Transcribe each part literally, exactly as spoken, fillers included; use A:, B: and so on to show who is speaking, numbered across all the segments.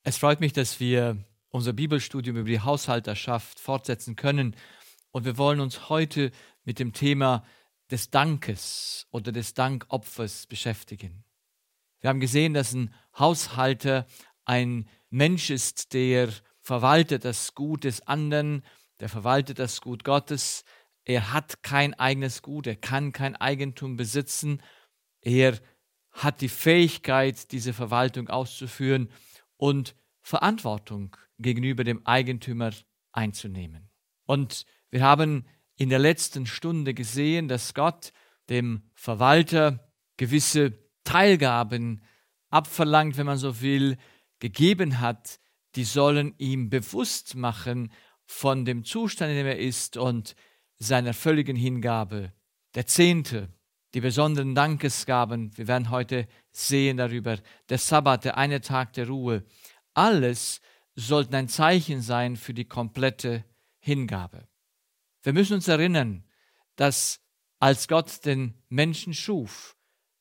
A: Es freut mich, dass wir unser Bibelstudium über die Haushalterschaft fortsetzen können. Und wir wollen uns heute mit dem Thema des Dankes oder des Dankopfers beschäftigen. Wir haben gesehen, dass ein Haushalter ein Mensch ist, der verwaltet das Gut des anderen, der verwaltet das Gut Gottes. Er hat kein eigenes Gut, er kann kein Eigentum besitzen. Er hat die Fähigkeit, diese Verwaltung auszuführen und Verantwortung gegenüber dem Eigentümer einzunehmen. Und wir haben in der letzten Stunde gesehen, dass Gott dem Verwalter gewisse Teilgaben abverlangt, wenn man so will, gegeben hat. Die sollen ihm bewusst machen von dem Zustand, in dem er ist und seiner völligen Hingabe. Der Zehnte, die besonderen Dankesgaben, wir werden heute sehen darüber, der Sabbat, der eine Tag der Ruhe, alles sollten ein Zeichen sein für die komplette Hingabe. Wir müssen uns erinnern, dass als Gott den Menschen schuf,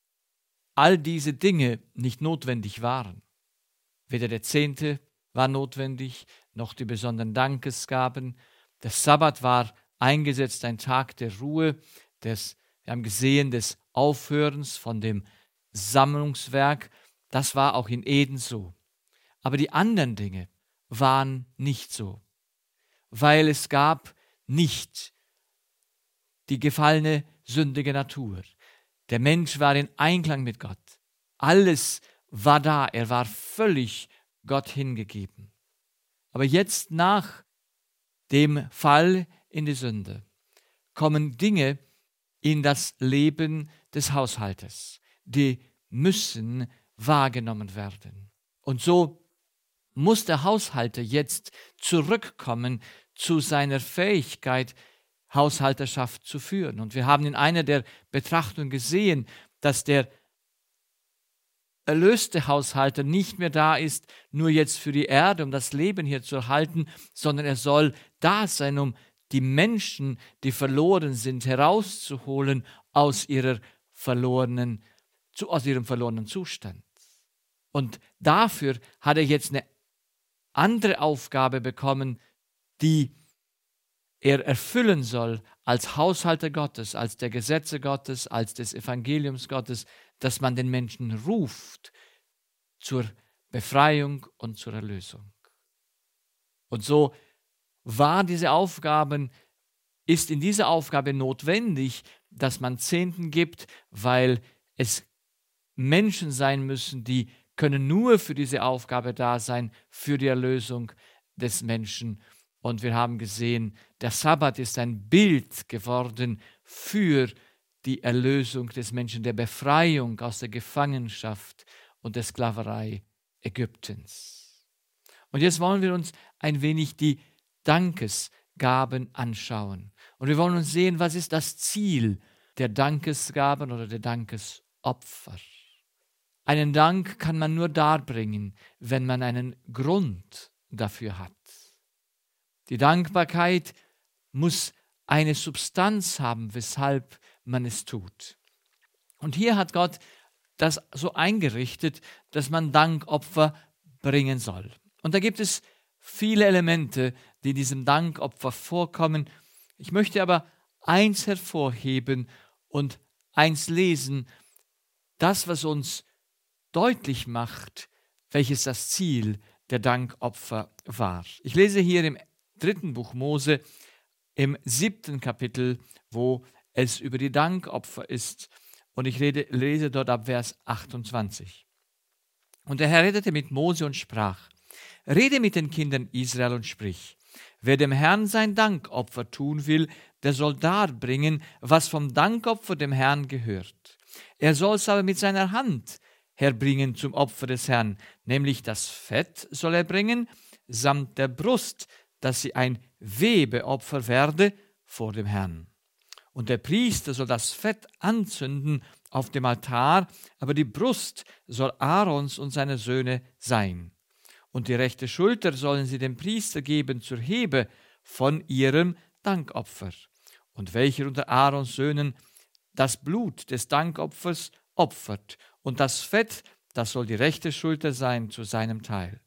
A: all diese Dinge nicht notwendig waren. Weder der Zehnte war notwendig, noch die besonderen Dankesgaben. Der Sabbat war eingesetzt, ein Tag der Ruhe, des, wir haben gesehen, des Aufhörens von dem Sammlungswerk. Das war auch in Eden so. Aber die anderen Dinge waren nicht so, weil es gab nicht die gefallene, sündige Natur. Der Mensch war in Einklang mit Gott. Alles war da, er war völlig Gott hingegeben. Aber jetzt nach dem Fall in die Sünde kommen Dinge in das Leben des Haushalters, die müssen wahrgenommen werden. Und so muss der Haushalter jetzt zurückkommen zu seiner Fähigkeit, Haushalterschaft zu führen. Und wir haben in einer der Betrachtungen gesehen, dass der erlöste Haushalter nicht mehr da ist, nur jetzt für die Erde, um das Leben hier zu erhalten, sondern er soll da sein, um die Menschen, die verloren sind, herauszuholen aus ihrer verlorenen, aus ihrem verlorenen Zustand. Und dafür hat er jetzt eine andere Aufgabe bekommen, die er erfüllen soll als Haushalter Gottes, als der Gesetze Gottes, als des Evangeliums Gottes, dass man den Menschen ruft zur Befreiung und zur Erlösung. Und so war diese Aufgabe, ist in dieser Aufgabe notwendig, dass man Zehnten gibt, weil es Menschen sein müssen, die können nur für diese Aufgabe da sein, für die Erlösung des Menschen. Und wir haben gesehen, der Sabbat ist ein Bild geworden für die Erlösung des Menschen, der Befreiung aus der Gefangenschaft und der Sklaverei Ägyptens. Und jetzt wollen wir uns ein wenig die Dankesgaben anschauen. Und wir wollen uns sehen, was ist das Ziel der Dankesgaben oder der Dankesopfer. Einen Dank kann man nur darbringen, wenn man einen Grund dafür hat. Die Dankbarkeit muss eine Substanz haben, weshalb man es tut. Und hier hat Gott das so eingerichtet, dass man Dankopfer bringen soll. Und da gibt es viele Elemente, die in diesem Dankopfer vorkommen. Ich möchte aber eins hervorheben und eins lesen, das, was uns deutlich macht, welches das Ziel der Dankopfer war. Ich lese hier im dritten Buch Mose, im siebten Kapitel, wo es über die Dankopfer ist. Und ich rede, lese dort ab Vers achtundzwanzig. Und der Herr redete mit Mose und sprach: Rede mit den Kindern Israel und sprich: Wer dem Herrn sein Dankopfer tun will, der soll darbringen, was vom Dankopfer dem Herrn gehört. Er soll es aber mit seiner Hand herbringen zum Opfer des Herrn, nämlich das Fett soll er bringen, samt der Brust, dass sie ein Webeopfer werde vor dem Herrn. Und der Priester soll das Fett anzünden auf dem Altar, aber die Brust soll Aarons und seiner Söhne sein. Und die rechte Schulter sollen sie dem Priester geben zur Hebe von ihrem Dankopfer. Und welcher unter Aarons Söhnen das Blut des Dankopfers opfert, und das Fett, das soll die rechte Schulter sein zu seinem Teil.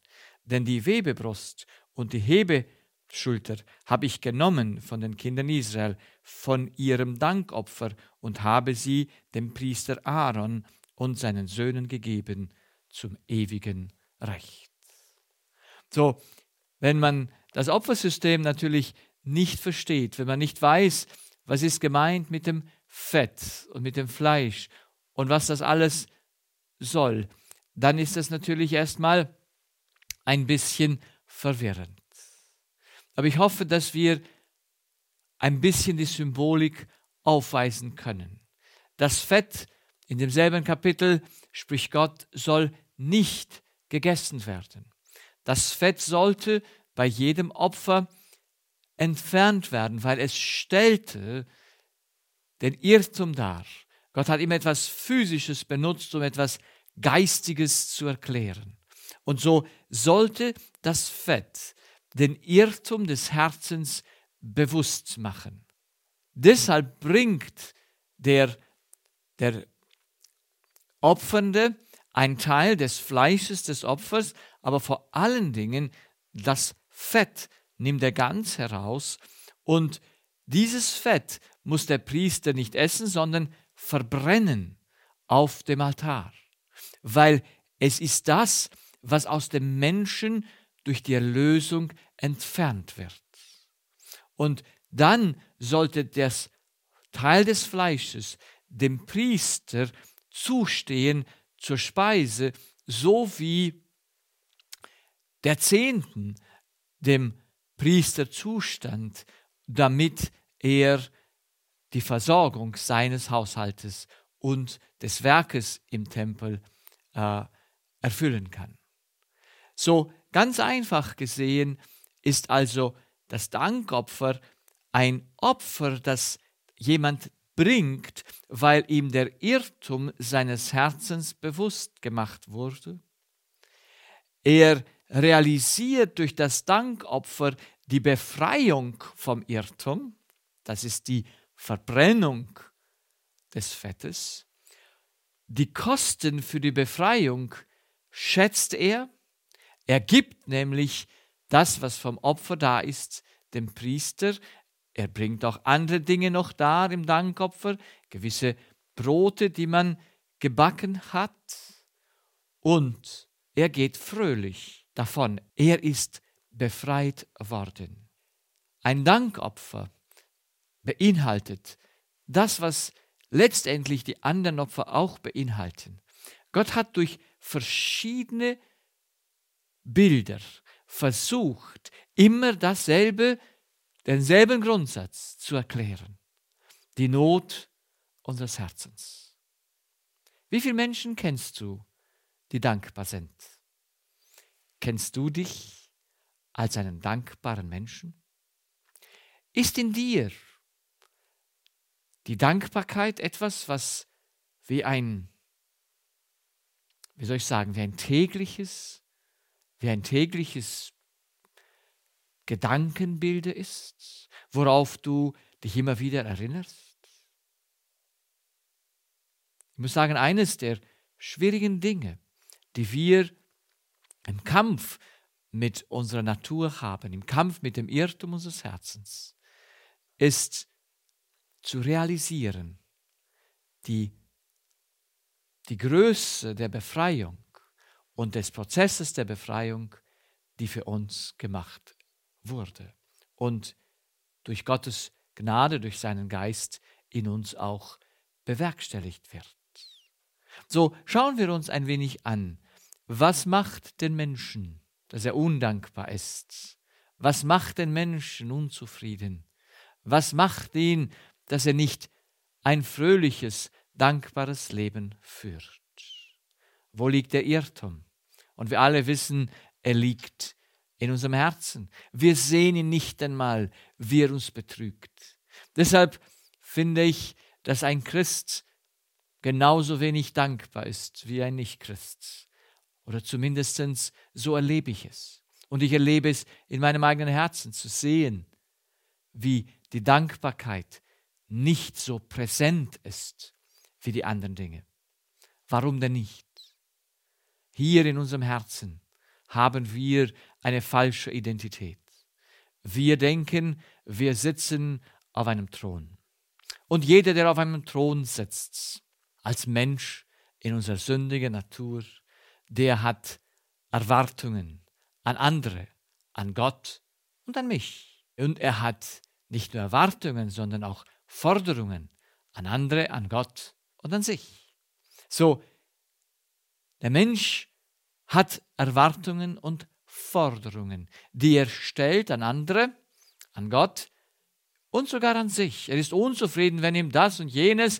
A: Denn die Webebrust und die Hebeschulter habe ich genommen von den Kindern Israel, von ihrem Dankopfer, und habe sie dem Priester Aaron und seinen Söhnen gegeben zum ewigen Recht. So, wenn man das Opfersystem natürlich nicht versteht, wenn man nicht weiß, was ist gemeint mit dem Fett und mit dem Fleisch und was das alles soll, dann ist das natürlich erstmal ein bisschen verwirrend. Aber ich hoffe, dass wir ein bisschen die Symbolik aufweisen können. Das Fett in demselben Kapitel, spricht Gott, soll nicht gegessen werden. Das Fett sollte bei jedem Opfer entfernt werden, weil es stellte den Irrtum dar. Gott hat immer etwas Physisches benutzt, um etwas Geistiges zu erklären. Und so sollte das Fett den Irrtum des Herzens bewusst machen. Deshalb bringt der, der Opfernde einen Teil des Fleisches des Opfers, aber vor allen Dingen das Fett nimmt er ganz heraus, und dieses Fett muss der Priester nicht essen, sondern verbrennen auf dem Altar, weil es ist das, was aus dem Menschen durch die Erlösung entfernt wird. Und dann sollte das Teil des Fleisches dem Priester zustehen zur Speise, so wie der Zehnten dem Priester zustand, damit er die Versorgung seines Haushaltes und des Werkes im Tempel äh, erfüllen kann. So ganz einfach gesehen ist also das Dankopfer ein Opfer, das jemand bringt, weil ihm der Irrtum seines Herzens bewusst gemacht wurde. Er realisiert durch das Dankopfer die Befreiung vom Irrtum, das ist die Verbrennung des Fettes. Die Kosten für die Befreiung schätzt er. Er gibt nämlich das, was vom Opfer da ist, dem Priester. Er bringt auch andere Dinge noch dar im Dankopfer, gewisse Brote, die man gebacken hat. Und er geht fröhlich davon. Er ist befreit worden. Ein Dankopfer beinhaltet das, was letztendlich die anderen Opfer auch beinhalten. Gott hat durch verschiedene Bilder versucht, immer dasselbe, denselben Grundsatz zu erklären. Die Not unseres Herzens. Wie viele Menschen kennst du, die dankbar sind? Kennst du dich als einen dankbaren Menschen? Ist in dir die Dankbarkeit etwas, was wie ein, wie soll ich sagen, wie ein tägliches, wie ein tägliches Gedankenbilde ist, worauf du dich immer wieder erinnerst? Ich muss sagen, eines der schwierigen Dinge, die wir im Kampf mit unserer Natur haben, im Kampf mit dem Irrtum unseres Herzens, ist zu realisieren, die, die Größe der Befreiung und des Prozesses der Befreiung, die für uns gemacht wurde und durch Gottes Gnade, durch seinen Geist in uns auch bewerkstelligt wird. So, schauen wir uns ein wenig an, was macht den Menschen, dass er undankbar ist? Was macht den Menschen unzufrieden? Was macht ihn, dass er nicht ein fröhliches, dankbares Leben führt? Wo liegt der Irrtum? Und wir alle wissen, er liegt in unserem Herzen. Wir sehen ihn nicht einmal, wie er uns betrügt. Deshalb finde ich, dass ein Christ genauso wenig dankbar ist wie ein Nicht-Christ. Oder zumindest so erlebe ich es. Und ich erlebe es in meinem eigenen Herzen, zu sehen, wie die Dankbarkeit nicht so präsent ist wie die anderen Dinge. Warum denn nicht? Hier in unserem Herzen haben wir eine falsche Identität. Wir denken, wir sitzen auf einem Thron. Und jeder, der auf einem Thron sitzt, als Mensch in unserer sündigen Natur, der hat Erwartungen an andere, an Gott und an mich. Und er hat nicht nur Erwartungen, sondern auch Forderungen an andere, an Gott und an sich. So, der Mensch hat Erwartungen und Forderungen, die er stellt an andere, an Gott und sogar an sich. Er ist unzufrieden, wenn ihm das und jenes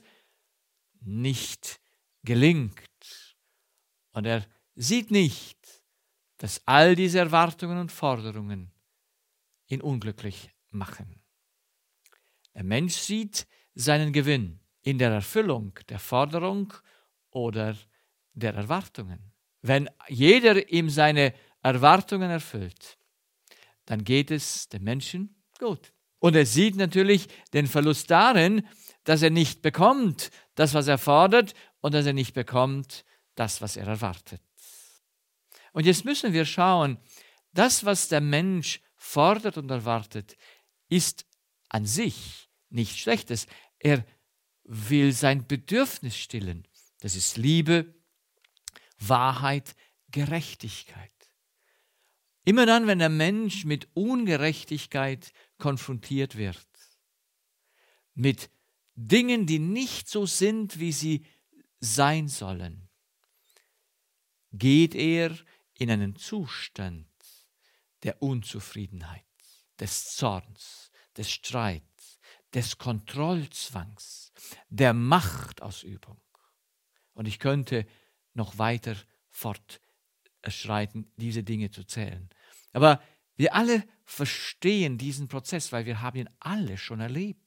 A: nicht gelingt. Und er sieht nicht, dass all diese Erwartungen und Forderungen ihn unglücklich machen. Der Mensch sieht seinen Gewinn in der Erfüllung der Forderung oder der Erwartungen. Wenn jeder ihm seine Erwartungen erfüllt, dann geht es dem Menschen gut. Und er sieht natürlich den Verlust darin, dass er nicht bekommt, das, was er fordert, und dass er nicht bekommt, das, was er erwartet. Und jetzt müssen wir schauen, das, was der Mensch fordert und erwartet, ist an sich nichts Schlechtes. Er will sein Bedürfnis stillen. Das ist Liebe, Wahrheit, Gerechtigkeit. Immer dann, wenn der Mensch mit Ungerechtigkeit konfrontiert wird, mit Dingen, die nicht so sind, wie sie sein sollen, geht er in einen Zustand der Unzufriedenheit, des Zorns, des Streits, des Kontrollzwangs, der Machtausübung. Und ich könnte noch weiter fortschreiten, diese Dinge zu zählen. Aber wir alle verstehen diesen Prozess, weil wir haben ihn alle schon erlebt.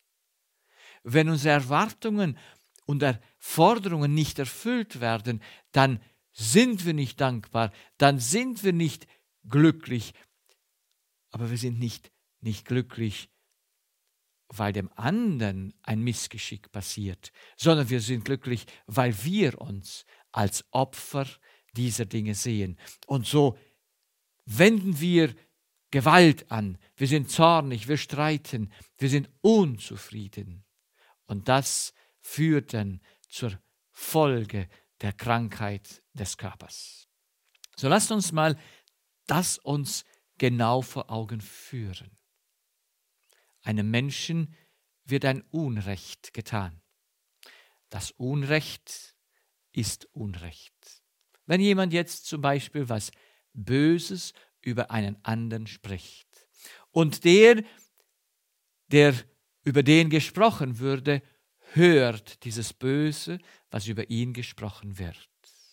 A: Wenn unsere Erwartungen und Forderungen nicht erfüllt werden, dann sind wir nicht dankbar, dann sind wir nicht glücklich. Aber wir sind nicht, nicht glücklich, weil dem anderen ein Missgeschick passiert, sondern wir sind glücklich, weil wir uns als Opfer dieser Dinge sehen. Und so wenden wir Gewalt an. Wir sind zornig, wir streiten, wir sind unzufrieden. Und das führt dann zur Folge der Krankheit des Körpers. So lasst uns mal das uns genau vor Augen führen. Einem Menschen wird ein Unrecht getan. Das Unrecht ist Unrecht. Wenn jemand jetzt zum Beispiel was Böses über einen anderen spricht und der, der über den gesprochen würde, hört dieses Böse, was über ihn gesprochen wird,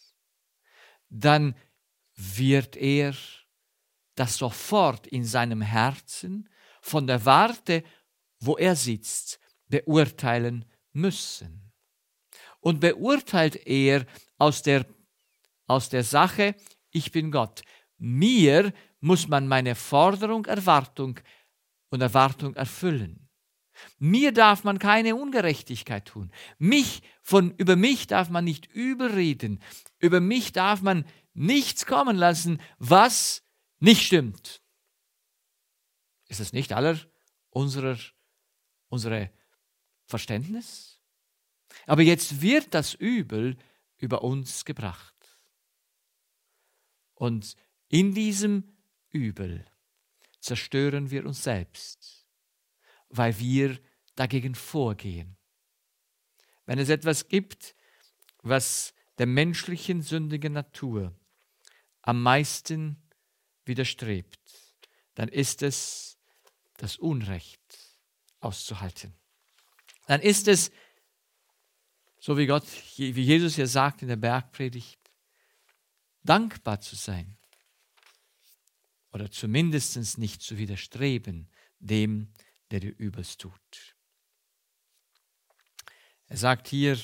A: dann wird er das sofort in seinem Herzen von der Warte, wo er sitzt, beurteilen müssen. Und beurteilt er aus der, aus der Sache, ich bin Gott. Mir muss man meine Forderung, Erwartung und Erwartung erfüllen. Mir darf man keine Ungerechtigkeit tun. Mich, von, über mich darf man nicht übelreden. Über mich darf man nichts kommen lassen, was nicht stimmt. Ist das nicht aller unserer, unserer Verständnis? Aber jetzt wird das Übel über uns gebracht. Und in diesem Übel zerstören wir uns selbst, weil wir dagegen vorgehen. Wenn es etwas gibt, was der menschlichen sündigen Natur am meisten widerstrebt, dann ist es das Unrecht auszuhalten. Dann ist es, so wie Gott, wie Jesus hier sagt in der Bergpredigt, dankbar zu sein oder zumindest nicht zu widerstreben dem, der dir Übels tut. Er sagt hier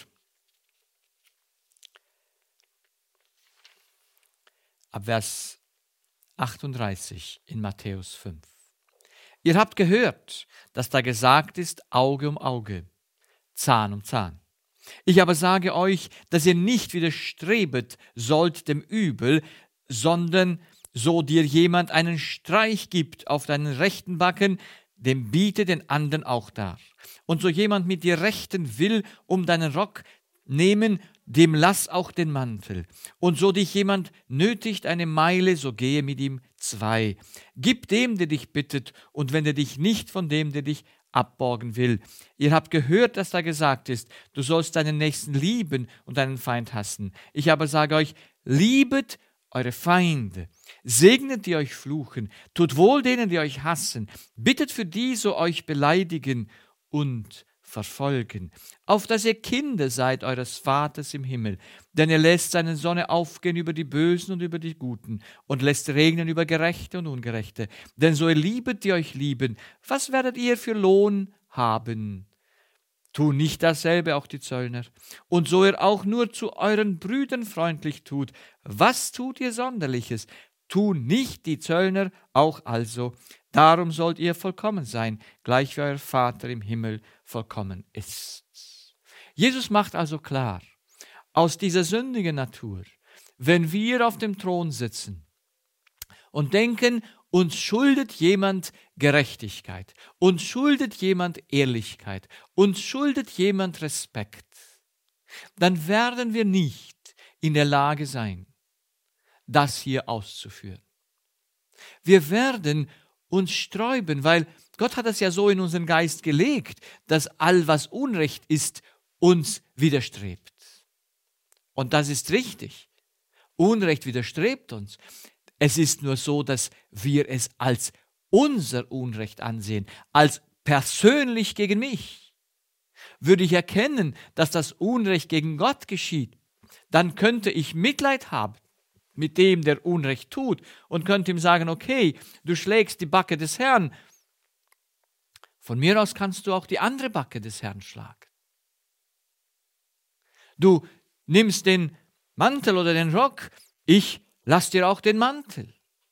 A: ab Vers achtunddreißig in Matthäus fünf. Ihr habt gehört, dass da gesagt ist, Auge um Auge, Zahn um Zahn. Ich aber sage euch, dass ihr nicht widerstrebet sollt dem Übel, sondern So dir jemand einen Streich gibt auf deinen rechten Backen, dem biete den anderen auch dar. Und so jemand mit dir rechten will um deinen Rock nehmen, dem lass auch den Mantel. Und so dich jemand nötigt eine Meile, so gehe mit ihm zwei. Gib dem, der dich bittet, und wende dich nicht von dem, der dich abborgen will. Ihr habt gehört, dass da gesagt ist, du sollst deinen Nächsten lieben und deinen Feind hassen. Ich aber sage euch, liebet eure Feinde, segnet die euch fluchen, tut wohl denen, die euch hassen, bittet für die, so euch beleidigen und verfolgen, auf dass ihr Kinder seid eures Vaters im Himmel. Denn er lässt seine Sonne aufgehen über die Bösen und über die Guten und lässt regnen über Gerechte und Ungerechte. Denn so ihr liebet, die euch lieben, was werdet ihr für Lohn haben? Tun nicht dasselbe auch die Zöllner? Und so ihr auch nur zu euren Brüdern freundlich tut, was tut ihr Sonderliches? Tun nicht die Zöllner auch also? Darum sollt ihr vollkommen sein, gleich wie euer Vater im Himmel vollkommen ist. Jesus macht also klar, aus dieser sündigen Natur, wenn wir auf dem Thron sitzen und denken, uns schuldet jemand Gerechtigkeit, uns schuldet jemand Ehrlichkeit, uns schuldet jemand Respekt, dann werden wir nicht in der Lage sein, das hier auszuführen. Wir werden uns sträuben, weil Gott hat es ja so in unseren Geist gelegt, dass all, was Unrecht ist, uns widerstrebt. Und das ist richtig. Unrecht widerstrebt uns. Es ist nur so, dass wir es als unser Unrecht ansehen, als persönlich gegen mich. Würde ich erkennen, dass das Unrecht gegen Gott geschieht, dann könnte ich Mitleid haben mit dem, der Unrecht tut, und könnte ihm sagen, okay, du schlägst die Backe des Herrn. Von mir aus kannst du auch die andere Backe des Herrn schlagen. Du nimmst den Mantel oder den Rock, ich lass dir auch den Mantel.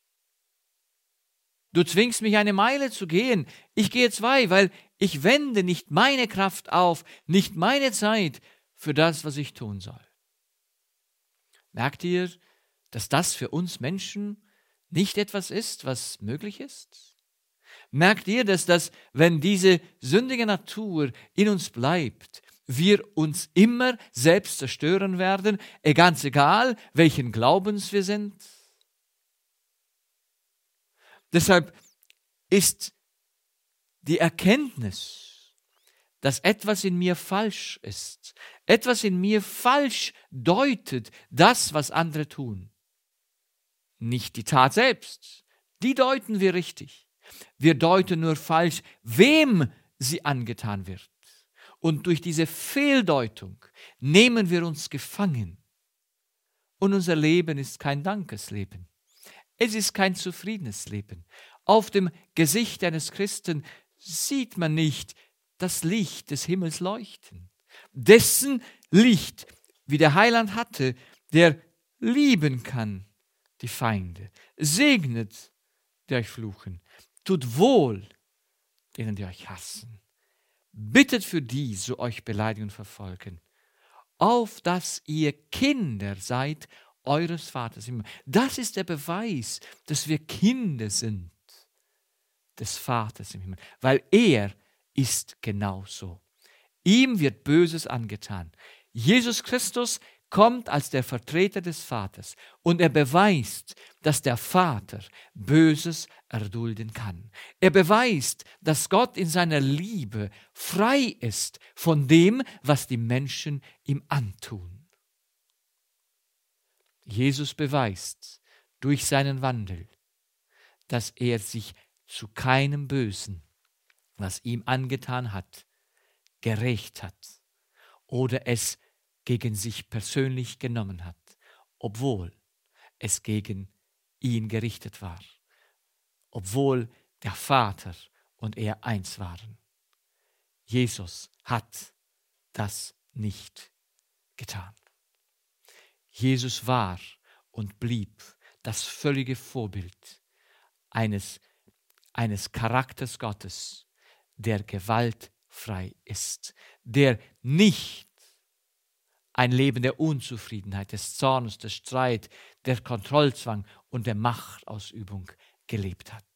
A: Du zwingst mich eine Meile zu gehen, ich gehe zwei, weil ich wende nicht meine Kraft auf, nicht meine Zeit für das, was ich tun soll. Merkt ihr, dass das für uns Menschen nicht etwas ist, was möglich ist? Merkt ihr, dass das, wenn diese sündige Natur in uns bleibt, wir uns immer selbst zerstören werden, ganz egal, welchen Glaubens wir sind? Deshalb ist die Erkenntnis, dass etwas in mir falsch ist, etwas in mir falsch deutet, das, was andere tun. Nicht die Tat selbst, die deuten wir richtig. Wir deuten nur falsch, wem sie angetan wird. Und durch diese Fehldeutung nehmen wir uns gefangen. Und unser Leben ist kein Dankesleben. Es ist kein zufriedenes Leben. Auf dem Gesicht eines Christen sieht man nicht das Licht des Himmels leuchten. Dessen Licht, wie der Heiland hatte, der lieben kann die Feinde, segnet, die euch fluchen, tut wohl denen, die euch hassen, bittet für die, so euch beleidigen und verfolgen, auf dass ihr Kinder seid eures Vaters im Himmel. Das ist der Beweis, dass wir Kinder sind des Vaters im Himmel, weil er ist genauso. Ihm wird Böses angetan. Jesus Christus kommt als der Vertreter des Vaters und er beweist, dass der Vater Böses erdulden kann. Er beweist, dass Gott in seiner Liebe frei ist von dem, was die Menschen ihm antun. Jesus beweist durch seinen Wandel, dass er sich zu keinem Bösen, was ihm angetan hat, gerecht hat oder es gegen sich persönlich genommen hat, obwohl es gegen ihn gerichtet war, obwohl der Vater und er eins waren. Jesus hat das nicht getan. Jesus war und blieb das völlige Vorbild eines, eines Charakters Gottes, der gewaltfrei ist, der nicht ein Leben der Unzufriedenheit, des Zorns, des Streit, der Kontrollzwang und der Machtausübung gelebt hat.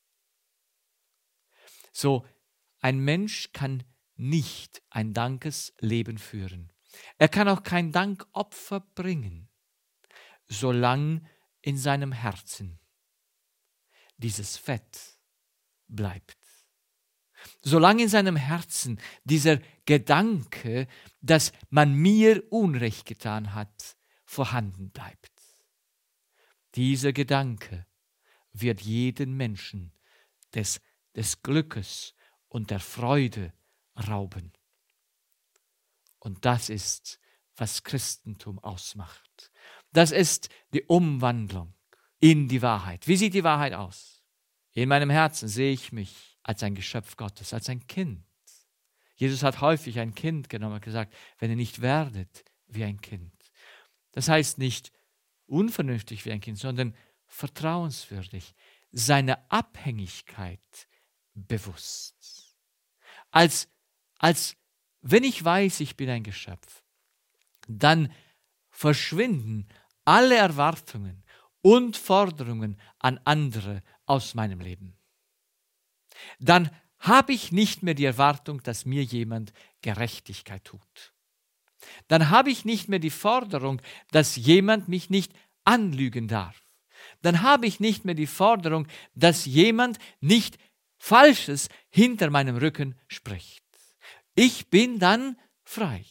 A: So, ein Mensch kann nicht ein Dankesleben führen. Er kann auch kein Dankopfer bringen, solange in seinem Herzen dieses Fett bleibt. Solange in seinem Herzen dieser Gedanke, dass man mir Unrecht getan hat, vorhanden bleibt. Dieser Gedanke wird jeden Menschen des, des Glückes und der Freude rauben. Und das ist, was Christentum ausmacht. Das ist die Umwandlung in die Wahrheit. Wie sieht die Wahrheit aus? In meinem Herzen sehe ich mich als ein Geschöpf Gottes, als ein Kind. Jesus hat häufig ein Kind genommen und gesagt, wenn ihr nicht werdet wie ein Kind. Das heißt nicht unvernünftig wie ein Kind, sondern vertrauenswürdig, seine Abhängigkeit bewusst. Als, als wenn ich weiß, ich bin ein Geschöpf, dann verschwinden alle Erwartungen und Forderungen an andere aus meinem Leben. Dann habe ich nicht mehr die Erwartung, dass mir jemand Gerechtigkeit tut. Dann habe ich nicht mehr die Forderung, dass jemand mich nicht anlügen darf. Dann habe ich nicht mehr die Forderung, dass jemand nicht Falsches hinter meinem Rücken spricht. Ich bin dann frei.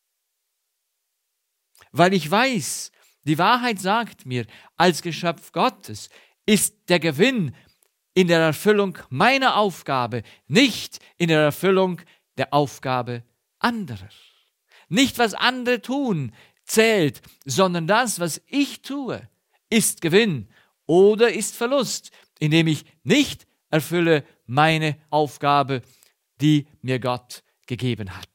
A: Weil ich weiß, die Wahrheit sagt mir, als Geschöpf Gottes ist der Gewinn in der Erfüllung meiner Aufgabe, nicht in der Erfüllung der Aufgabe anderer. Nicht, was andere tun, zählt, sondern das, was ich tue, ist Gewinn oder ist Verlust, indem ich nicht erfülle meine Aufgabe, die mir Gott gegeben hat.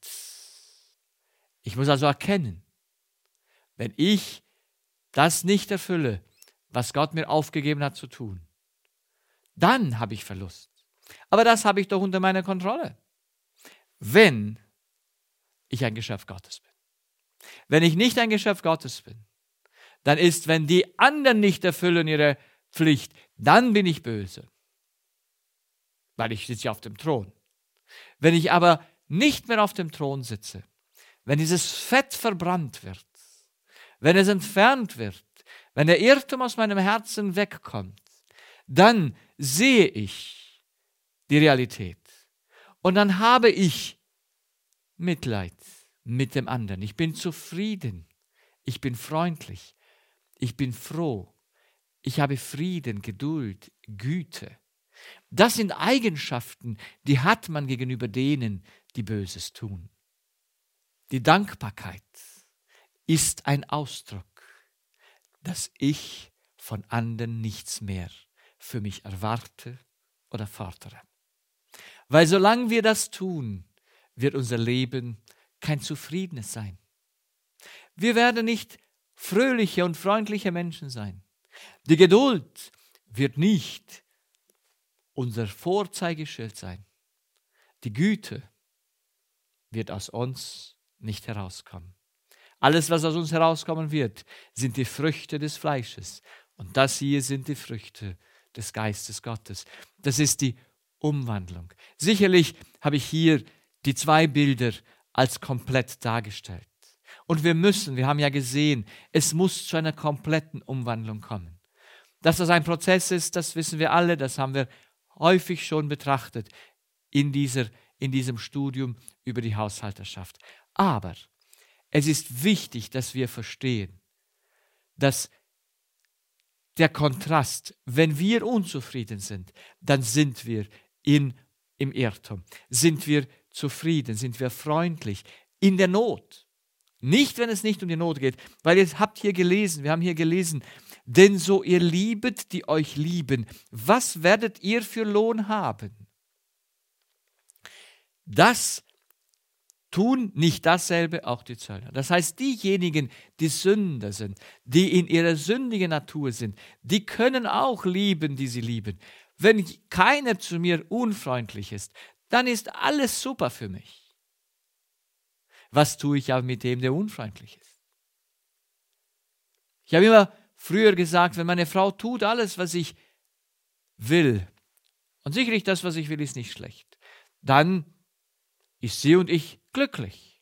A: Ich muss also erkennen, wenn ich das nicht erfülle, was Gott mir aufgegeben hat zu tun, dann habe ich Verlust. Aber das habe ich doch unter meiner Kontrolle, wenn ich ein Geschöpf Gottes bin. Wenn ich nicht ein Geschöpf Gottes bin, dann ist, wenn die anderen nicht erfüllen ihre Pflicht, dann bin ich böse, weil ich sitze auf dem Thron. Wenn ich aber nicht mehr auf dem Thron sitze, wenn dieses Fett verbrannt wird, wenn es entfernt wird, wenn der Irrtum aus meinem Herzen wegkommt, dann sehe ich die Realität. Und dann habe ich Mitleid mit dem anderen. Ich bin zufrieden. Ich bin freundlich. Ich bin froh. Ich habe Frieden, Geduld, Güte. Das sind Eigenschaften, die hat man gegenüber denen, die Böses tun. Die Dankbarkeit ist ein Ausdruck, dass ich von anderen nichts mehr für mich erwarte oder fordere. Weil solange wir das tun, wird unser Leben kein zufriedenes sein. Wir werden nicht fröhliche und freundliche Menschen sein. Die Geduld wird nicht unser Vorzeigeschild sein. Die Güte wird aus uns nicht herauskommen. Alles, was aus uns herauskommen wird, sind die Früchte des Fleisches. Und das hier sind die Früchte des Geistes Gottes. Das ist die Umwandlung. Sicherlich habe ich hier die zwei Bilder als komplett dargestellt. Und wir müssen, wir haben ja gesehen, es muss zu einer kompletten Umwandlung kommen. Dass das ein Prozess ist, das wissen wir alle, das haben wir häufig schon betrachtet in, dieser, in diesem Studium über die Haushalterschaft. Aber es ist wichtig, dass wir verstehen, dass der Kontrast, wenn wir unzufrieden sind, dann sind wir in, im Irrtum. Sind wir zufrieden, sind wir freundlich, in der Not. Nicht, wenn es nicht um die Not geht, weil ihr habt hier gelesen, wir haben hier gelesen, denn so ihr liebet, die euch lieben, was werdet ihr für Lohn haben? Das tun nicht dasselbe auch die Zöllner. Das heißt, diejenigen, die Sünder sind, die in ihrer sündigen Natur sind, die können auch lieben, die sie lieben. Wenn keiner zu mir unfreundlich ist, dann ist alles super für mich. Was tue ich aber mit dem, der unfreundlich ist? Ich habe immer früher gesagt, wenn meine Frau tut alles, was ich will, und sicherlich das, was ich will, ist nicht schlecht, dann ist sie und ich glücklich.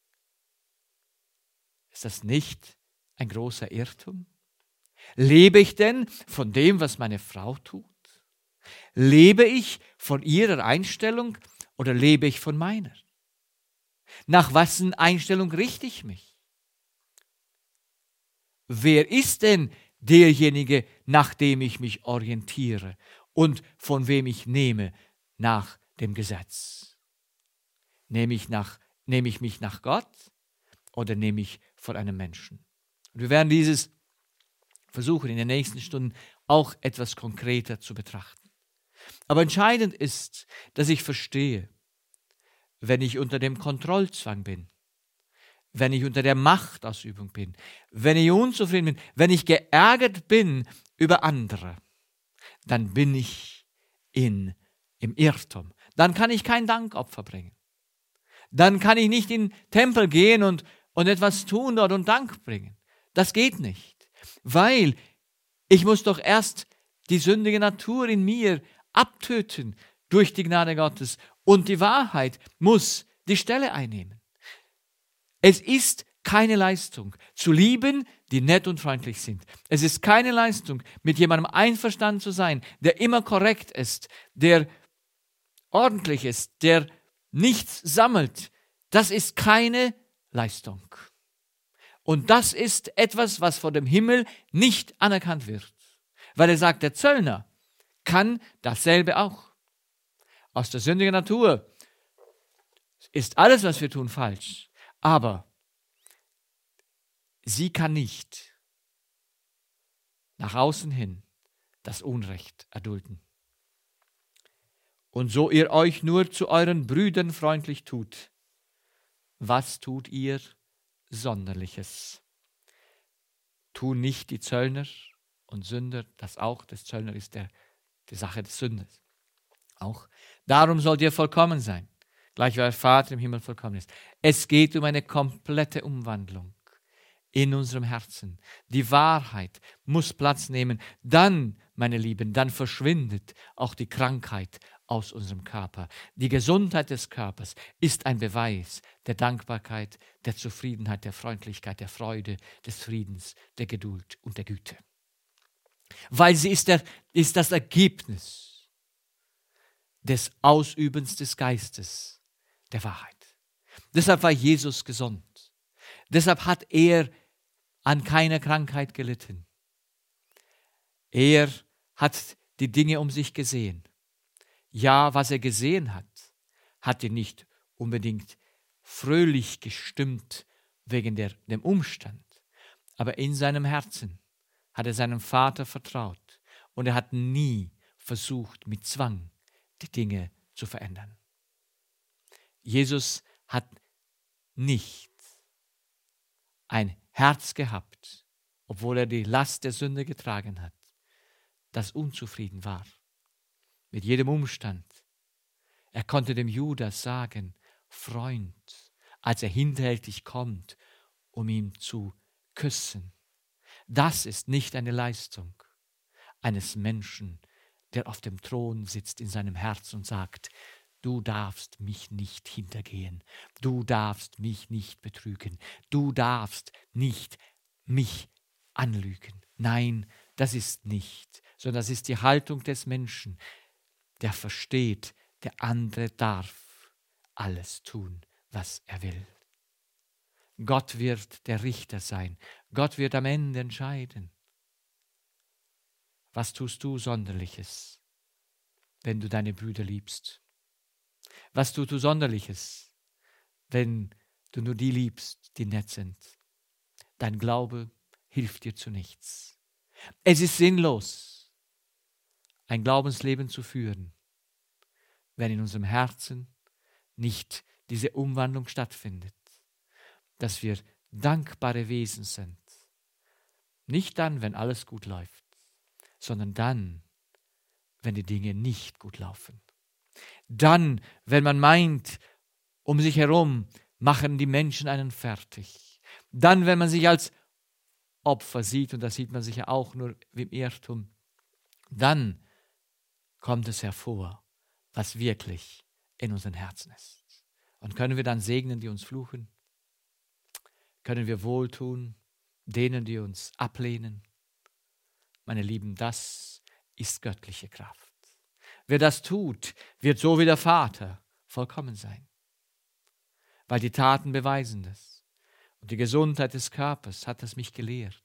A: Ist das nicht ein großer Irrtum? Lebe ich denn von dem, was meine Frau tut? Lebe ich von ihrer Einstellung oder lebe ich von meiner? Nach wessen Einstellung richte ich mich? Wer ist denn derjenige, nach dem ich mich orientiere und von wem ich nehme nach dem Gesetz? Nehme ich, nach, nehme ich mich nach Gott oder nehme ich von einem Menschen? Und wir werden dieses versuchen, in den nächsten Stunden auch etwas konkreter zu betrachten. Aber entscheidend ist, dass ich verstehe, wenn ich unter dem Kontrollzwang bin, wenn ich unter der Machtausübung bin, wenn ich unzufrieden bin, wenn ich geärgert bin über andere, dann bin ich in, im Irrtum. Dann kann ich kein Dankopfer bringen. Dann kann ich nicht in den Tempel gehen und, und etwas tun dort und Dank bringen. Das geht nicht, weil ich muss doch erst die sündige Natur in mir abtöten durch die Gnade Gottes und die Wahrheit muss die Stelle einnehmen. Es ist keine Leistung, zu lieben, die nett und freundlich sind. Es ist keine Leistung, mit jemandem einverstanden zu sein, der immer korrekt ist, der ordentlich ist, der nichts sammelt. Das ist keine Leistung. Und das ist etwas, was vor dem Himmel nicht anerkannt wird. Weil er sagt, der Zöllner kann dasselbe auch. Aus der sündigen Natur ist alles, was wir tun, falsch. Aber sie kann nicht nach außen hin das Unrecht erdulden. Und so ihr euch nur zu euren Brüdern freundlich tut, was tut ihr Sonderliches? Tun nicht die Zöllner und Sünder das auch? Das Zöllner ist der, die Sache des Sünders. Auch darum sollt ihr vollkommen sein, gleich wie euer Vater im Himmel vollkommen ist. Es geht um eine komplette Umwandlung in unserem Herzen. Die Wahrheit muss Platz nehmen. Dann, meine Lieben, dann verschwindet auch die Krankheit aus unserem Körper. Die Gesundheit des Körpers ist ein Beweis der Dankbarkeit, der Zufriedenheit, der Freundlichkeit, der Freude, des Friedens, der Geduld und der Güte. Weil sie ist, der, ist das Ergebnis des Ausübens des Geistes, der Wahrheit. Deshalb war Jesus gesund. Deshalb hat er an keiner Krankheit gelitten. Er hat die Dinge um sich gesehen. Ja, was er gesehen hat, hat ihn nicht unbedingt fröhlich gestimmt wegen der, dem Umstand. Aber in seinem Herzen hat er seinem Vater vertraut und er hat nie versucht, mit Zwang die Dinge zu verändern. Jesus hat nicht ein Herz gehabt, obwohl er die Last der Sünde getragen hat, das unzufrieden war mit jedem Umstand. Er konnte dem Judas sagen, Freund, als er hinterhältig kommt, um ihn zu küssen. Das ist nicht eine Leistung eines Menschen, der auf dem Thron sitzt in seinem Herz und sagt, du darfst mich nicht hintergehen, du darfst mich nicht betrügen, du darfst nicht mich anlügen. Nein, das ist nicht, sondern das ist die Haltung des Menschen, der versteht, der andere darf alles tun, was er will. Gott wird der Richter sein. Gott wird am Ende entscheiden. Was tust du Sonderliches, wenn du deine Brüder liebst? Was tust du Sonderliches, wenn du nur die liebst, die nett sind? Dein Glaube hilft dir zu nichts. Es ist sinnlos, ein Glaubensleben zu führen, wenn in unserem Herzen nicht diese Umwandlung stattfindet, dass wir dankbare Wesen sind. Nicht dann, wenn alles gut läuft, sondern dann, wenn die Dinge nicht gut laufen. Dann, wenn man meint, um sich herum machen die Menschen einen fertig. Dann, wenn man sich als Opfer sieht, und das sieht man sicher auch nur im Irrtum, dann kommt es hervor, was wirklich in unseren Herzen ist. Und können wir dann segnen, die uns fluchen? Können wir wohltun denen, die uns ablehnen? Meine Lieben, das ist göttliche Kraft. Wer das tut, wird so wie der Vater vollkommen sein. Weil die Taten beweisen das. Und die Gesundheit des Körpers hat es mich gelehrt.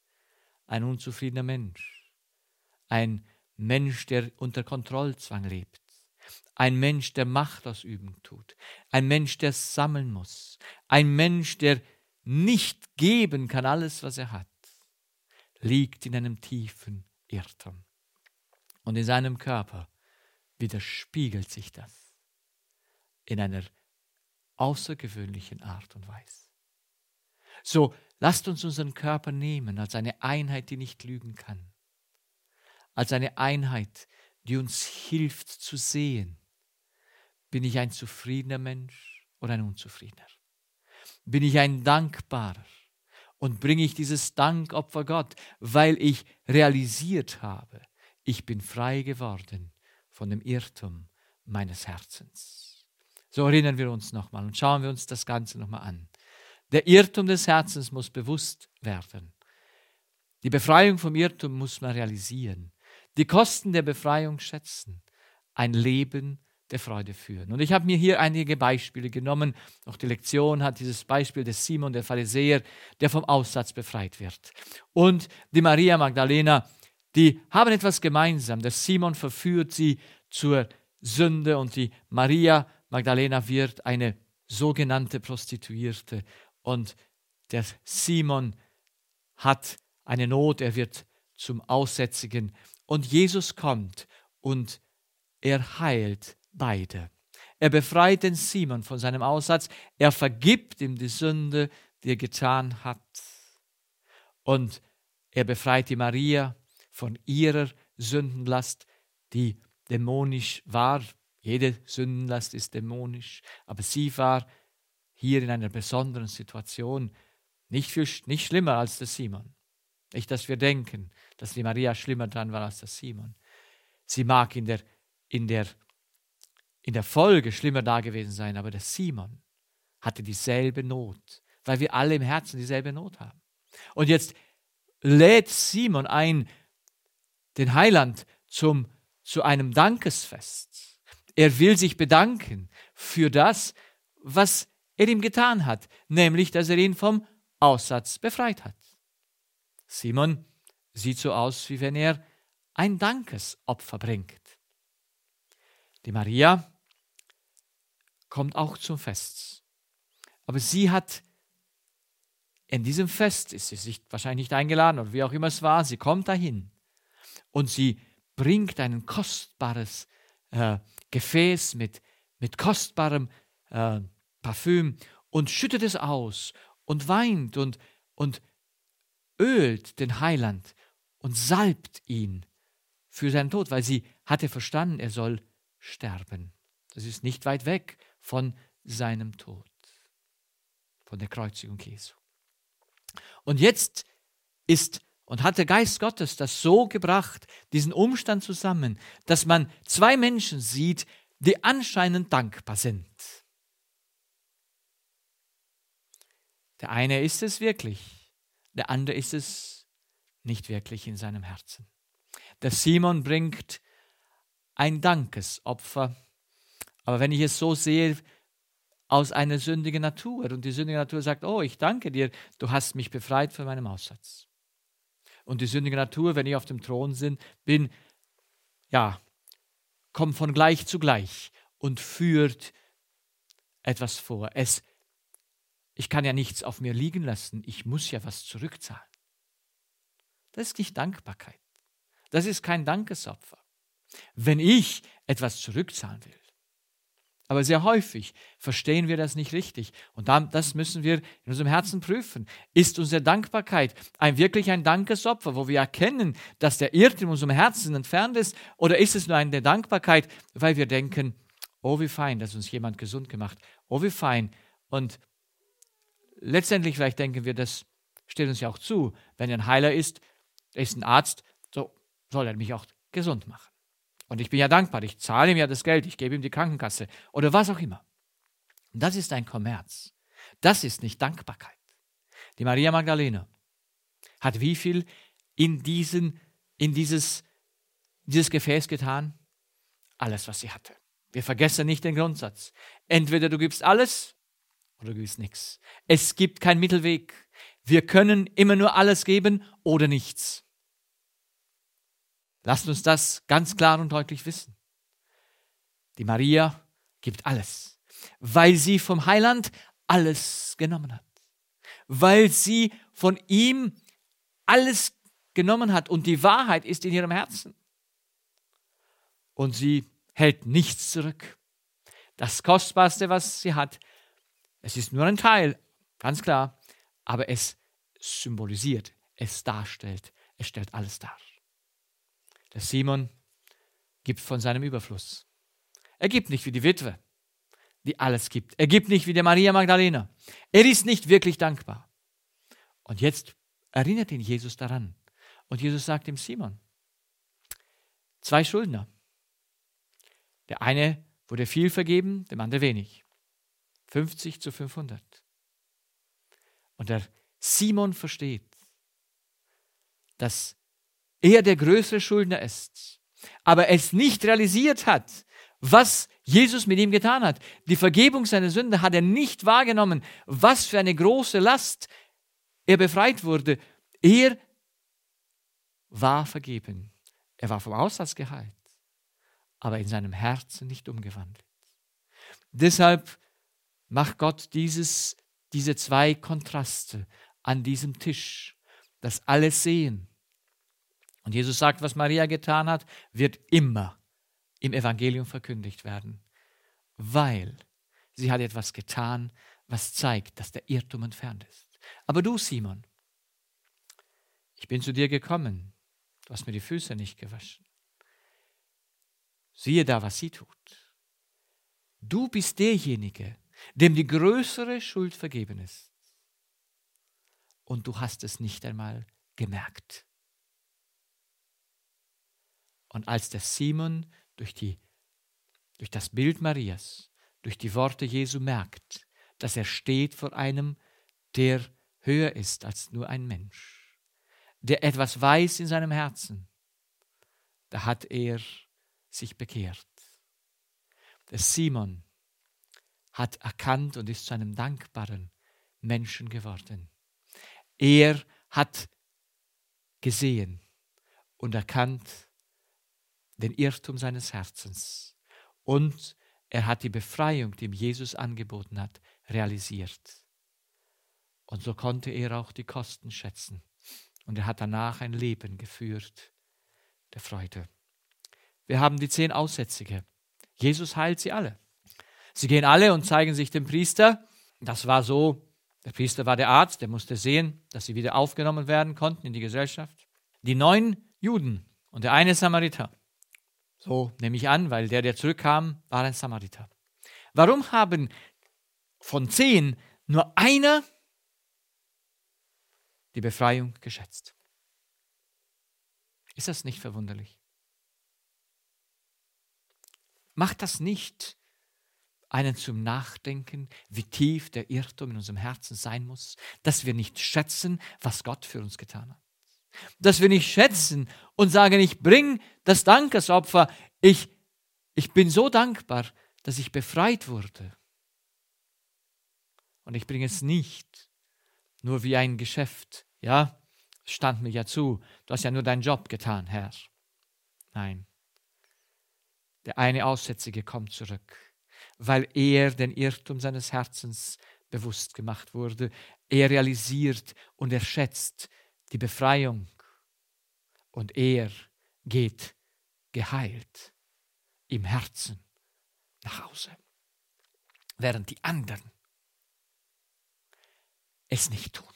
A: Ein unzufriedener Mensch, ein Mensch, der unter Kontrollzwang lebt, ein Mensch, der Machtausübung tut, ein Mensch, der sammeln muss, ein Mensch, der nicht geben kann, alles, was er hat, liegt in einem tiefen Irrtum. Und in seinem Körper widerspiegelt sich das in einer außergewöhnlichen Art und Weise. So, lasst uns unseren Körper nehmen als eine Einheit, die nicht lügen kann, als eine Einheit, die uns hilft zu sehen, bin ich ein zufriedener Mensch oder ein unzufriedener? Bin ich ein dankbarer? Und bringe ich dieses Dankopfer Gott, weil ich realisiert habe, ich bin frei geworden von dem Irrtum meines Herzens. So erinnern wir uns nochmal und schauen wir uns das Ganze nochmal an. Der Irrtum des Herzens muss bewusst werden. Die Befreiung vom Irrtum muss man realisieren. Die Kosten der Befreiung schätzen. Ein Leben der Freude führen. Und ich habe mir hier einige Beispiele genommen. Auch die Lektion hat dieses Beispiel des Simon, der Pharisäer, der vom Aussatz befreit wird. Und die Maria Magdalena, die haben etwas gemeinsam. Der Simon verführt sie zur Sünde und die Maria Magdalena wird eine sogenannte Prostituierte. Und der Simon hat eine Not, er wird zum Aussätzigen. Und Jesus kommt und er heilt beide. Er befreit den Simon von seinem Aussatz, er vergibt ihm die Sünde, die er getan hat. Und er befreit die Maria von ihrer Sündenlast, die dämonisch war. Jede Sündenlast ist dämonisch, aber sie war hier in einer besonderen Situation nicht, viel, nicht schlimmer als der Simon. Nicht, dass wir denken, dass die Maria schlimmer dran war als der Simon. Sie mag in der, in der, in der Folge schlimmer da gewesen sein, aber der Simon hatte dieselbe Not, weil wir alle im Herzen dieselbe Not haben. Und jetzt lädt Simon ein, den Heiland zum, zu einem Dankesfest. Er will sich bedanken für das, was er ihm getan hat, nämlich, dass er ihn vom Aussatz befreit hat. Simon sieht so aus, wie wenn er ein Dankesopfer bringt. Die Maria kommt auch zum Fest. Aber sie hat in diesem Fest, ist sie sich wahrscheinlich nicht eingeladen oder wie auch immer es war, sie kommt dahin und sie bringt ein kostbares äh, Gefäß mit, mit kostbarem äh, Parfüm und schüttet es aus und weint und, und ölt den Heiland und salbt ihn für seinen Tod, weil sie hatte verstanden, er soll sterben. Das ist nicht weit weg von seinem Tod, von der Kreuzigung Jesu. Und jetzt ist und hat der Geist Gottes das so gebracht, diesen Umstand zusammen, dass man zwei Menschen sieht, die anscheinend dankbar sind. Der eine ist es wirklich, der andere ist es nicht wirklich in seinem Herzen. Der Simon bringt ein Dankesopfer, aber wenn ich es so sehe, aus einer sündigen Natur. Und die sündige Natur sagt, oh, ich danke dir, du hast mich befreit von meinem Aussatz. Und die sündige Natur, wenn ich auf dem Thron bin, ja, kommt von gleich zu gleich und führt etwas vor. Es, ich kann ja nichts auf mir liegen lassen, ich muss ja was zurückzahlen. Das ist nicht Dankbarkeit. Das ist kein Dankesopfer. Wenn ich etwas zurückzahlen will. Aber sehr häufig verstehen wir das nicht richtig. Und das müssen wir in unserem Herzen prüfen. Ist unsere Dankbarkeit ein, wirklich ein Dankesopfer, wo wir erkennen, dass der Irrtum in unserem Herzen entfernt ist? Oder ist es nur eine Dankbarkeit, weil wir denken, oh wie fein, dass uns jemand gesund gemacht. Oh wie fein. Und letztendlich vielleicht denken wir, das steht uns ja auch zu. Wenn er ein Heiler ist, er ist ein Arzt, so soll er mich auch gesund machen. Und ich bin ja dankbar, ich zahle ihm ja das Geld, ich gebe ihm die Krankenkasse oder was auch immer. Und das ist ein Kommerz. Das ist nicht Dankbarkeit. Die Maria Magdalena hat wie viel in, diesen, in dieses, dieses Gefäß getan? Alles, was sie hatte. Wir vergessen nicht den Grundsatz. Entweder du gibst alles oder du gibst nichts. Es gibt keinen Mittelweg. Wir können immer nur alles geben oder nichts. Lasst uns das ganz klar und deutlich wissen. Die Maria gibt alles, weil sie vom Heiland alles genommen hat. Weil sie von ihm alles genommen hat und die Wahrheit ist in ihrem Herzen. Und sie hält nichts zurück. Das Kostbarste, was sie hat, es ist nur ein Teil, ganz klar, aber es symbolisiert, es darstellt, es stellt alles dar. Der Simon gibt von seinem Überfluss. Er gibt nicht wie die Witwe, die alles gibt. Er gibt nicht wie die Maria Magdalena. Er ist nicht wirklich dankbar. Und jetzt erinnert ihn Jesus daran. Und Jesus sagt ihm, Simon, zwei Schuldner. Der eine wurde viel vergeben, dem anderen wenig. fünfzig zu fünfhundert. Und der Simon versteht, dass er der größere Schuldner ist, aber es nicht realisiert hat, was Jesus mit ihm getan hat. Die Vergebung seiner Sünde hat er nicht wahrgenommen, was für eine große Last er befreit wurde. Er war vergeben. Er war vom Aussatz geheilt, aber in seinem Herzen nicht umgewandelt. Deshalb macht Gott dieses, diese zwei Kontraste an diesem Tisch, dass alle sehen. Und Jesus sagt, was Maria getan hat, wird immer im Evangelium verkündigt werden, weil sie hat etwas getan, was zeigt, dass der Irrtum entfernt ist. Aber du, Simon, ich bin zu dir gekommen, du hast mir die Füße nicht gewaschen. Siehe da, was sie tut. Du bist derjenige, dem die größere Schuld vergeben ist. Und du hast es nicht einmal gemerkt. Und als der Simon durch, die, durch das Bild Marias, durch die Worte Jesu merkt, dass er steht vor einem, der höher ist als nur ein Mensch, der etwas weiß in seinem Herzen, da hat er sich bekehrt. Der Simon hat erkannt und ist zu einem dankbaren Menschen geworden. Er hat gesehen und erkannt den Irrtum seines Herzens und er hat die Befreiung, die ihm Jesus angeboten hat, realisiert. Und so konnte er auch die Kosten schätzen und er hat danach ein Leben geführt der Freude. Wir haben die zehn Aussätzige. Jesus heilt sie alle. Sie gehen alle und zeigen sich dem Priester. Das war so, der Priester war der Arzt, der musste sehen, dass sie wieder aufgenommen werden konnten in die Gesellschaft. Die neun Juden und der eine Samariter. So nehme ich an, weil der, der zurückkam, war ein Samariter. Warum haben von zehn nur einer die Befreiung geschätzt? Ist das nicht verwunderlich? Macht das nicht einen zum Nachdenken, wie tief der Irrtum in unserem Herzen sein muss, dass wir nicht schätzen, was Gott für uns getan hat? Dass wir nicht schätzen und sagen, ich bringe das Dankesopfer, ich, ich bin so dankbar, dass ich befreit wurde. Und ich bringe es nicht nur wie ein Geschäft. Ja, es stand mir ja zu, du hast ja nur deinen Job getan, Herr. Nein. Der eine Aussätzige kommt zurück, weil er den Irrtum seines Herzens bewusst gemacht wurde. Er realisiert und er schätzt die Befreiung und er geht geheilt im Herzen nach Hause, während die anderen es nicht tun.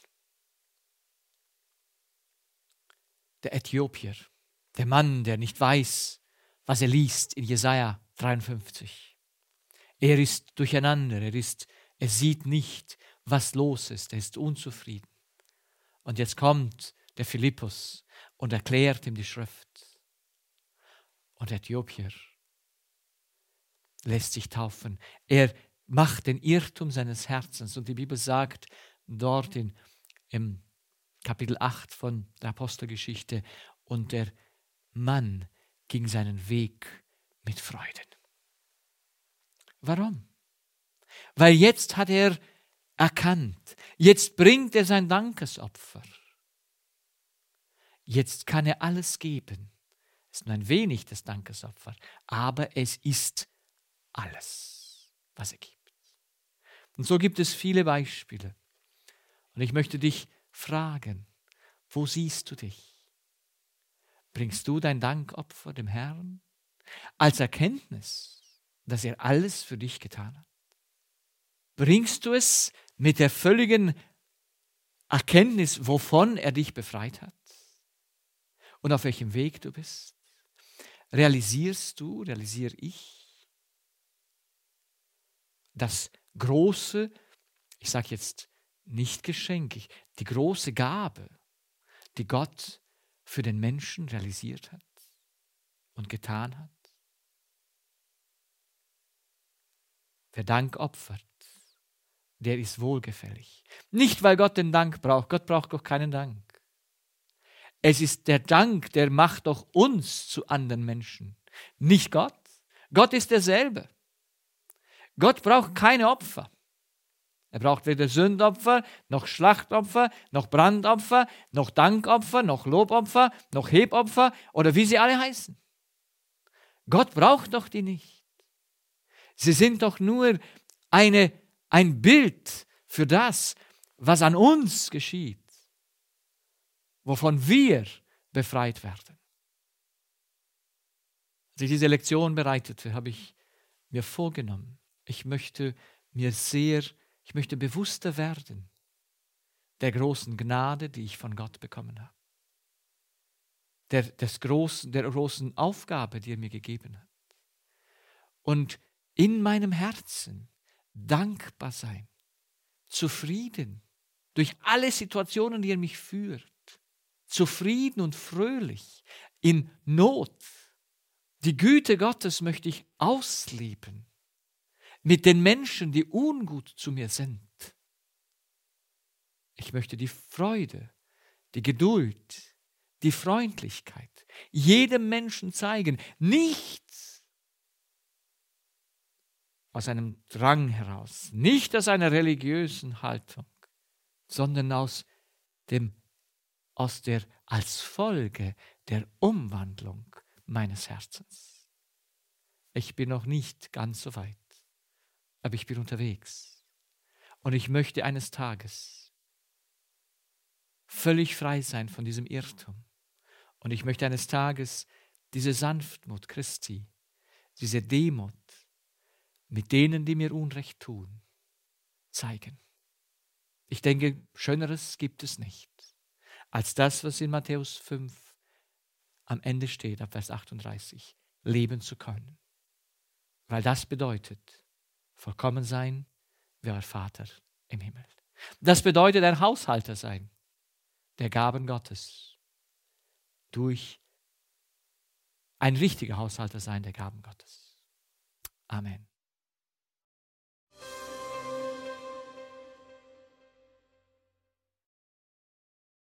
A: Der Äthiopier, der Mann, der nicht weiß, was er liest in Jesaja dreiundfünfzig. Er ist durcheinander, er, ist, er sieht nicht, was los ist, er ist unzufrieden. Und jetzt kommt der Philippus und erklärt ihm die Schrift. Und der Äthiopier lässt sich taufen. Er macht den Irrtum seines Herzens. Und die Bibel sagt dort in, im Kapitel acht von der Apostelgeschichte, und der Mann ging seinen Weg mit Freuden. Warum? Weil jetzt hat er erkannt, jetzt bringt er sein Dankesopfer. Jetzt kann er alles geben. Es ist nur ein wenig das Dankesopfer, aber es ist alles, was er gibt. Und so gibt es viele Beispiele. Und ich möchte dich fragen, wo siehst du dich? Bringst du dein Dankopfer dem Herrn als Erkenntnis, dass er alles für dich getan hat? Bringst du es mit der völligen Erkenntnis, wovon er dich befreit hat und auf welchem Weg du bist? Realisierst du, realisiere ich, das große, ich sage jetzt nicht Geschenk, die große Gabe, die Gott für den Menschen realisiert hat und getan hat? Wer Dank opfert, der ist wohlgefällig. Nicht, weil Gott den Dank braucht. Gott braucht doch keinen Dank. Es ist der Dank, der macht doch uns zu anderen Menschen. Nicht Gott. Gott ist derselbe. Gott braucht keine Opfer. Er braucht weder Sündopfer, noch Schlachtopfer, noch Brandopfer, noch Dankopfer, noch Lobopfer, noch Hebopfer oder wie sie alle heißen. Gott braucht doch die nicht. Sie sind doch nur eine, ein Bild für das, was an uns geschieht, wovon wir befreit werden. Als ich diese Lektion bereitete, habe ich mir vorgenommen, ich möchte mir sehr, ich möchte bewusster werden der großen Gnade, die ich von Gott bekommen habe. Der, des großen, der großen Aufgabe, die er mir gegeben hat. Und in meinem Herzen dankbar sein, zufrieden durch alle Situationen, die er mich führt, zufrieden und fröhlich in Not. Die Güte Gottes möchte ich ausleben mit den Menschen, die ungut zu mir sind. Ich möchte die Freude, die Geduld, die Freundlichkeit jedem Menschen zeigen, nicht aus einem Drang heraus, nicht aus einer religiösen Haltung, sondern aus dem, aus der, als Folge der Umwandlung meines Herzens. Ich bin noch nicht ganz so weit, aber ich bin unterwegs. Und ich möchte eines Tages völlig frei sein von diesem Irrtum. Und ich möchte eines Tages diese Sanftmut Christi, diese Demut mit denen, die mir Unrecht tun, zeigen. Ich denke, Schöneres gibt es nicht, als das, was in Matthäus fünf am Ende steht, ab Vers achtunddreißig, leben zu können. Weil das bedeutet, vollkommen sein wie euer Vater im Himmel. Das bedeutet ein Haushalter sein, der Gaben Gottes, durch ein richtiger Haushalter sein der Gaben Gottes. Amen.